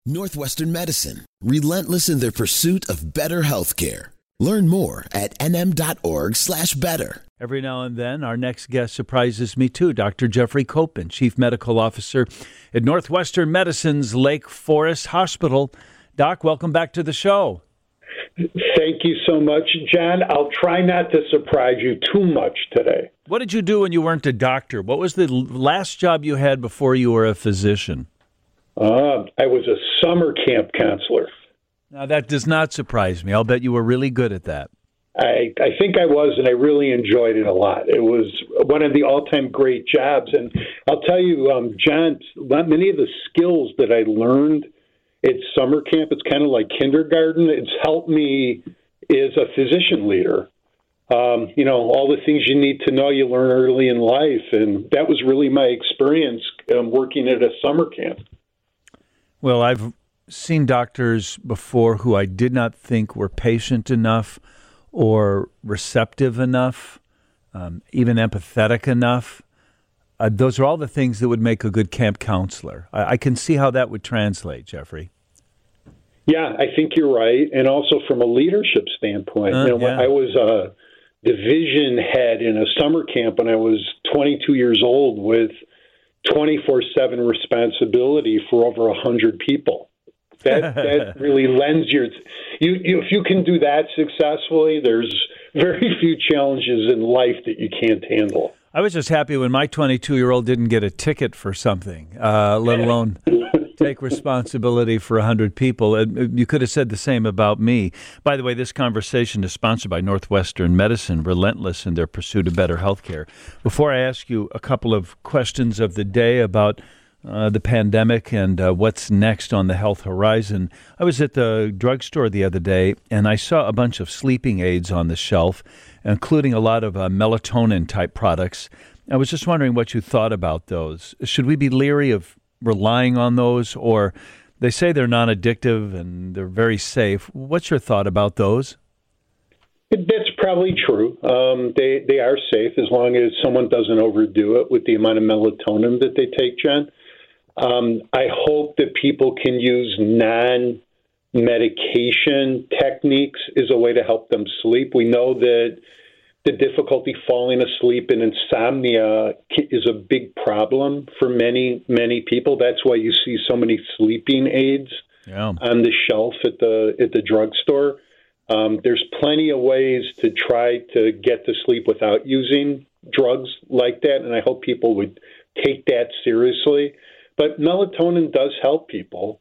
Northwestern Medicine, relentless in their pursuit of better healthcare. Learn more at nm.org/better. Every now and then, our next guest surprises me too. Dr. Jeffrey Copen, Chief Medical Officer at Northwestern Medicine's Lake Forest Hospital. Doc, welcome back to the show. Thank you so much, John. I'll try not to surprise you too much today. What did you do when you weren't a doctor? What was the last job you had before you were a physician? I was a summer camp counselor. Now, that does not surprise me. I'll bet you were really good at that. I think I was, and I really enjoyed it a lot. It was one of the all-time great jobs. And I'll tell you, John, many of the skills that I learned at summer camp, it's kind of like kindergarten. It's helped me as a physician leader. All the things you need to know you learn early in life. And that was really my experience working at a summer camp. Well, I've seen doctors before who I did not think were patient enough or receptive enough, even empathetic enough. Those are all the things that would make a good camp counselor. I can see how that would translate, Jeffrey. Yeah, I think you're right. And also from a leadership standpoint, when I was a division head in a summer camp when I was 22 years old with 24/7 responsibility for over 100 people. That really lends you, if you can do that successfully, there's very few challenges in life that you can't handle. I was just happy when my 22-year-old didn't get a ticket for something, let alone take responsibility for 100 people. You could have said the same about me. By the way, this conversation is sponsored by Northwestern Medicine, relentless in their pursuit of better health care. Before I ask you a couple of questions of the day about the pandemic and what's next on the health horizon, I was at the drugstore the other day, and I saw a bunch of sleeping aids on the shelf, including a lot of melatonin-type products. I was just wondering what you thought about those. Should we be leery of relying on those, or they say they're non-addictive and they're very safe? What's your thought about those? That's probably true. They are safe as long as someone doesn't overdo it with the amount of melatonin that they take, John. I hope that people can use non-medication techniques as a way to help them sleep. We know that the difficulty falling asleep and insomnia is a big problem for many, many people. That's why you see so many sleeping aids on the shelf at the drugstore. There's plenty of ways to try to get to sleep without using drugs like that, and I hope people would take that seriously. But melatonin does help people.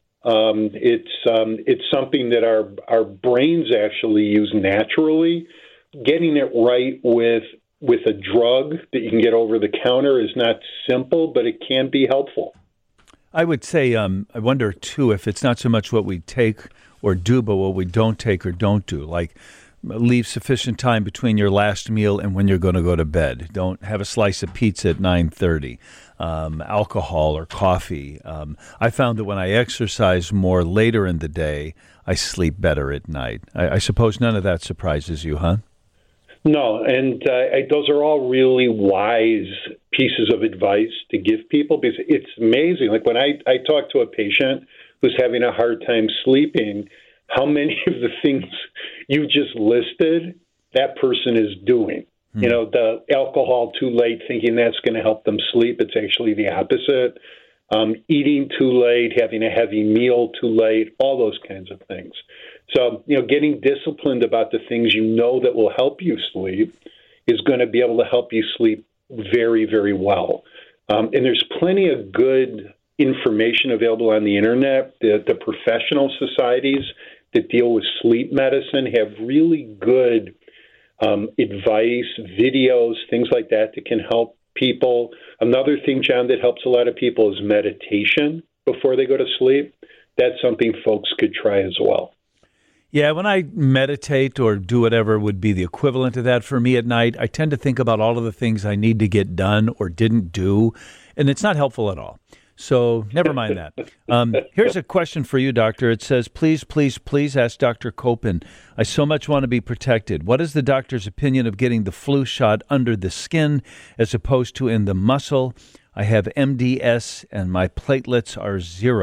It's something that our brains actually use naturally. Getting it right with a drug that you can get over the counter is not simple, but it can be helpful. I would say, I wonder, too, if it's not so much what we take or do, but what we don't take or don't do. Like, leave sufficient time between your last meal and when you're going to go to bed. Don't have a slice of pizza at 9:30. Alcohol or coffee. I found that when I exercise more later in the day, I sleep better at night. I suppose none of that surprises you, huh? No, and those are all really wise pieces of advice to give people, because it's amazing. Like when I talk to a patient who's having a hard time sleeping, how many of the things you just listed that person is doing. You know, the alcohol too late, thinking that's going to help them sleep. It's actually the opposite. Eating too late, having a heavy meal too late, all those kinds of things. So, getting disciplined about the things that will help you sleep is going to be able to help you sleep very, very well. And there's plenty of good information available on the internet. The professional societies that deal with sleep medicine have really good advice, videos, things like that can help people. Another thing, John, that helps a lot of people is meditation before they go to sleep. That's something folks could try as well. Yeah, when I meditate or do whatever would be the equivalent of that for me at night, I tend to think about all of the things I need to get done or didn't do, and it's not helpful at all. So never mind that. Here's a question for you, Doctor. It says, please, please, please ask Dr. Copen. I so much want to be protected. What is the doctor's opinion of getting the flu shot under the skin as opposed to in the muscle? I have MDS and my platelets are 0.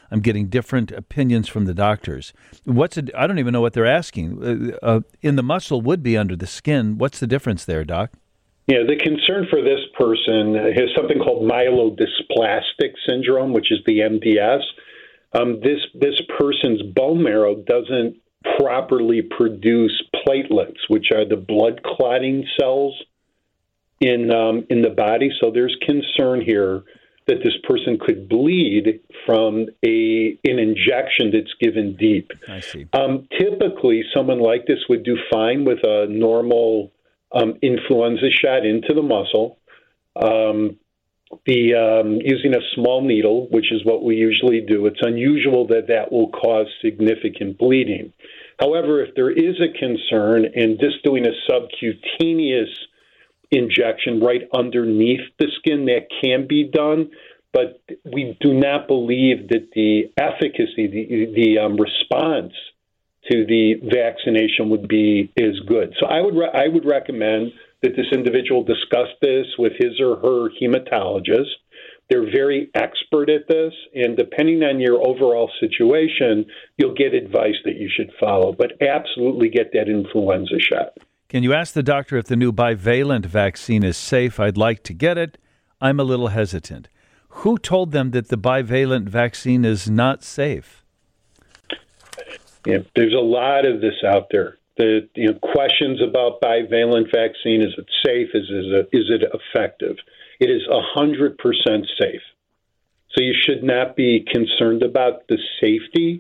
I'm getting different opinions from the doctors. I don't even know what they're asking. In the muscle would be under the skin. What's the difference there, Doc? Yeah, the concern for this person has something called myelodysplastic syndrome, which is the MDS. This person's bone marrow doesn't properly produce platelets, which are the blood clotting cells in the body. So there's concern here that this person could bleed from an injection that's given deep. I see. Typically, someone like this would do fine with a normal influenza shot into the muscle. Using a small needle, which is what we usually do, it's unusual that will cause significant bleeding. However, if there is a concern and just doing a subcutaneous injection right underneath the skin, that can be done, but we do not believe that the efficacy, the response to the vaccination would be as good. So I would recommend that this individual discuss this with his or her hematologist. They're very expert at this, and depending on your overall situation, you'll get advice that you should follow. But absolutely get that influenza shot. Can you ask the doctor if the new bivalent vaccine is safe? I'd like to get it. I'm a little hesitant. Who told them that the bivalent vaccine is not safe? Yeah, there's a lot of this out there. The questions about bivalent vaccine: is it safe? Is it effective? It is 100% safe. So you should not be concerned about the safety.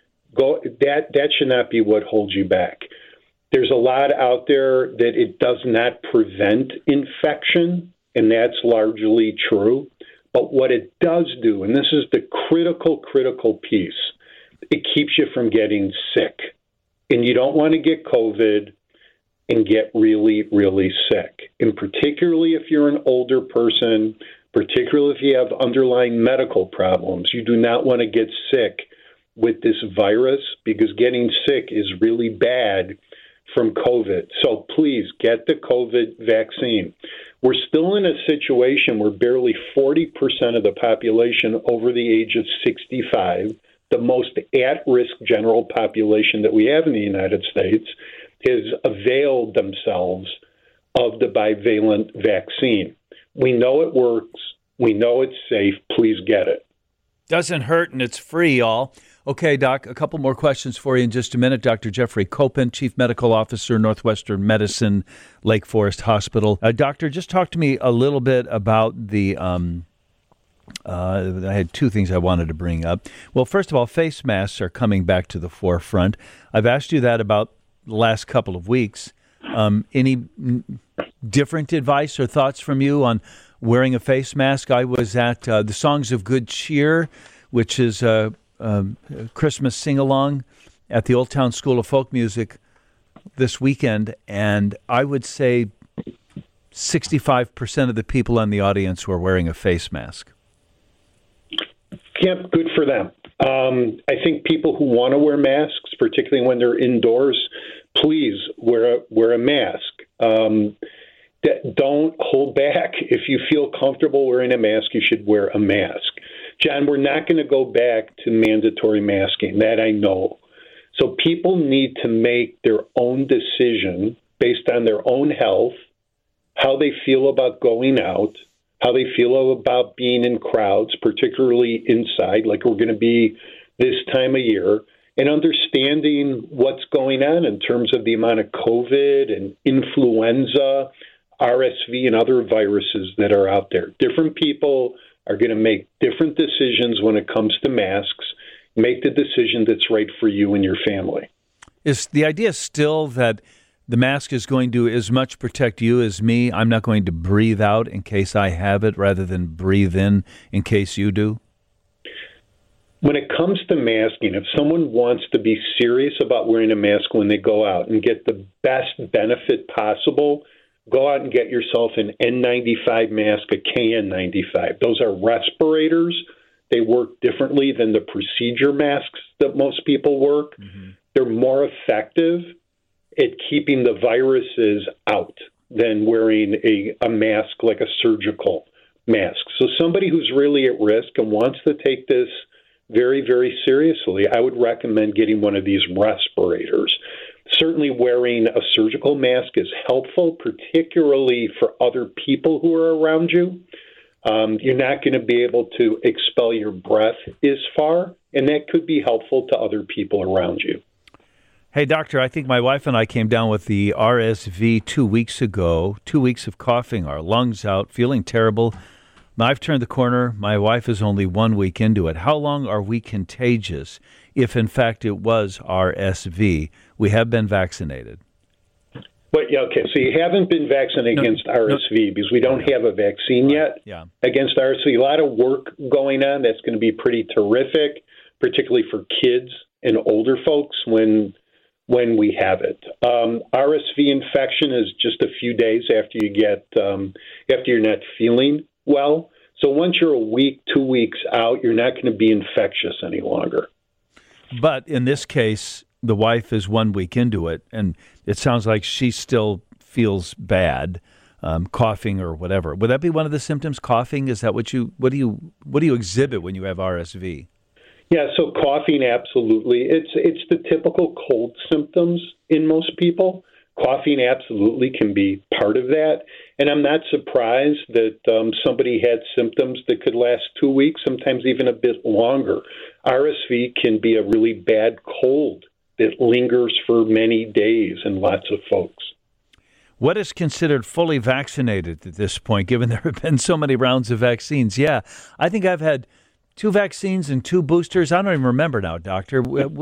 That should not be what holds you back. There's a lot out there that it does not prevent infection, and that's largely true. But what it does do, and this is the critical piece, it keeps you from getting sick. And you don't want to get COVID and get really, really sick. And particularly if you're an older person, particularly if you have underlying medical problems, you do not want to get sick with this virus, because getting sick is really bad from COVID. So please get the COVID vaccine. We're still in a situation where barely 40% of the population over the age of 65, the most at-risk general population that we have in the United States, has availed themselves of the bivalent vaccine. We know it works. We know it's safe. Please get it. Doesn't hurt, and it's free, y'all. Okay, Doc, a couple more questions for you in just a minute. Dr. Jeffrey Copen, Chief Medical Officer, Northwestern Medicine, Lake Forest Hospital. Doctor, just talk to me a little bit about the I had two things I wanted to bring up. Well, first of all, face masks are coming back to the forefront. I've asked you that about the last couple of weeks. Any different advice or thoughts from you on wearing a face mask? I was at the Songs of Good Cheer, which is a Christmas sing-along at the Old Town School of Folk Music this weekend, and I would say 65% of the people in the audience were wearing a face mask. Yeah, good for them. I think people who want to wear masks, particularly when they're indoors, please wear a mask. Don't hold back. If you feel comfortable wearing a mask, you should wear a mask. John, we're not going to go back to mandatory masking. That I know. So people need to make their own decision based on their own health, how they feel about going out, how they feel about being in crowds, particularly inside, like we're going to be this time of year, and understanding what's going on in terms of the amount of COVID and influenza, RSV, and other viruses that are out there. Different people are going to make different decisions when it comes to masks. Make the decision that's right for you and your family. Is the idea still that the mask is going to as much protect you as me? I'm not going to breathe out in case I have it rather than breathe in case you do? When it comes to masking, if someone wants to be serious about wearing a mask when they go out and get the best benefit possible, go out and get yourself an N95 mask, a KN95. Those are respirators. They work differently than the procedure masks that most people work. Mm-hmm. They're more effective at keeping the viruses out than wearing a mask like a surgical mask. So somebody who's really at risk and wants to take this very, very seriously, I would recommend getting one of these respirators. Certainly wearing a surgical mask is helpful, particularly for other people who are around you. You're not going to be able to expel your breath as far, and that could be helpful to other people around you. Hey, doctor, I think my wife and I came down with the RSV 2 weeks ago. 2 weeks of coughing, our lungs out, feeling terrible. Now, I've turned the corner. My wife is only 1 week into it. How long are we contagious if, in fact, it was RSV? We have been vaccinated. But yeah, okay, so you haven't been vaccinated against RSV because we don't have a vaccine yet against RSV. A lot of work going on. That's going to be pretty terrific, particularly for kids and older folks when we have it. RSV infection is just a few days after you get after you're not feeling well. So once you're a week, 2 weeks out, you're not going to be infectious any longer. But in this case, the wife is 1 week into it, and it sounds like she still feels bad, coughing or whatever. Would that be one of the symptoms? Coughing? Is that what do you exhibit when you have RSV? Yeah, so coughing, absolutely. It's the typical cold symptoms in most people. Coughing absolutely can be part of that. And I'm not surprised that somebody had symptoms that could last 2 weeks, sometimes even a bit longer. RSV can be a really bad cold that lingers for many days in lots of folks. What is considered fully vaccinated at this point, given there have been so many rounds of vaccines? Yeah, I think I've had 2 vaccines and 2 boosters. I don't even remember now, doctor. What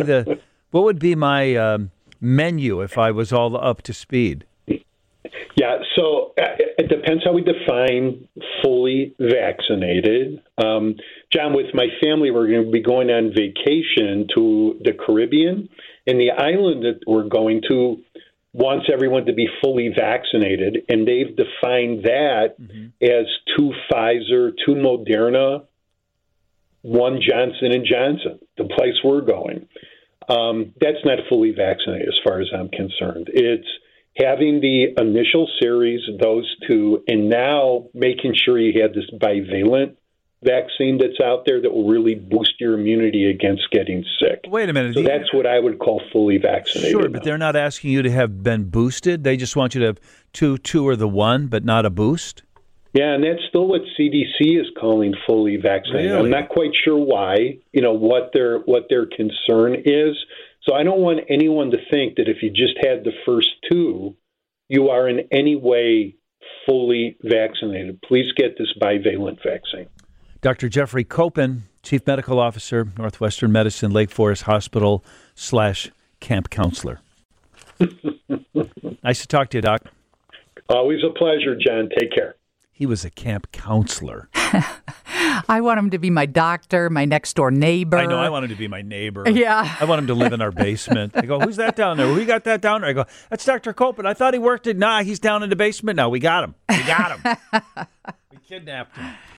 would be my menu if I was all up to speed? Yeah, so it depends how we define fully vaccinated. John, with my family, we're going to be going on vacation to the Caribbean, and the island that we're going to wants everyone to be fully vaccinated, and they've defined that as 2 Pfizer, 2 Moderna, 1 Johnson & Johnson, the place we're going. That's not fully vaccinated as far as I'm concerned. It's having the initial series, those 2, and now making sure you have this bivalent vaccine that's out there that will really boost your immunity against getting sick. Wait a minute. So that's what I would call fully vaccinated. Sure, but they're not asking you to have been boosted. They just want you to have 2 or the 1, but not a boost? Yeah, and that's still what CDC is calling fully vaccinated. Really? I'm not quite sure why, what their concern is. So I don't want anyone to think that if you just had the first 2, you are in any way fully vaccinated. Please get this bivalent vaccine. Dr. Jeffrey Copen, Chief Medical Officer, Northwestern Medicine, Lake Forest Hospital / camp counselor. Nice to talk to you, Doc. Always a pleasure, John. Take care. He was a camp counselor. I want him to be my doctor, my next door neighbor. I know. I want him to be my neighbor. Yeah. I want him to live in our basement. I go, who's that down there? Who got that down there? I go, that's Dr. Copen. I thought he worked at, he's down in the basement now. We got him. We kidnapped him.